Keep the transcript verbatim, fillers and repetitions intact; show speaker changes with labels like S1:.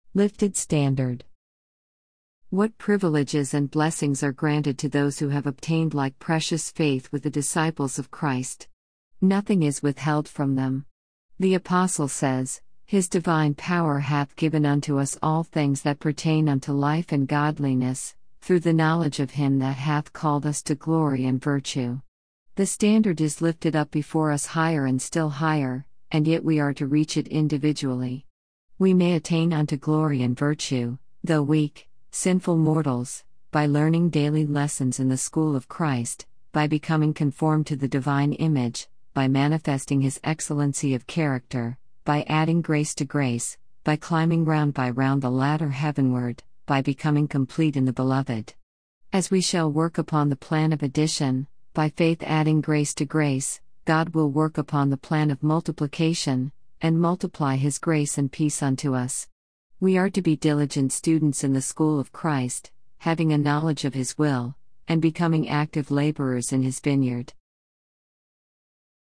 S1: Lifted standard. What privileges and blessings are granted to those who have obtained like precious faith with the disciples of Christ. Nothing is withheld from them. The Apostle says, His divine power hath given unto us all things that pertain unto life and godliness, through the knowledge of Him that hath called us to glory and virtue. The standard is lifted up before us higher and still higher, and yet we are to reach it individually. We may attain unto glory and virtue, though weak, sinful mortals, by learning daily lessons in the school of Christ, by becoming conformed to the divine image, by manifesting His excellency of character, by adding grace to grace, by climbing round by round the ladder heavenward, by becoming complete in the Beloved. As we shall work upon the plan of addition, by faith adding grace to grace, God will work upon the plan of multiplication, and multiply His grace and peace unto us. We are to be diligent students in the school of Christ, having a knowledge of His will, and becoming active laborers in His vineyard.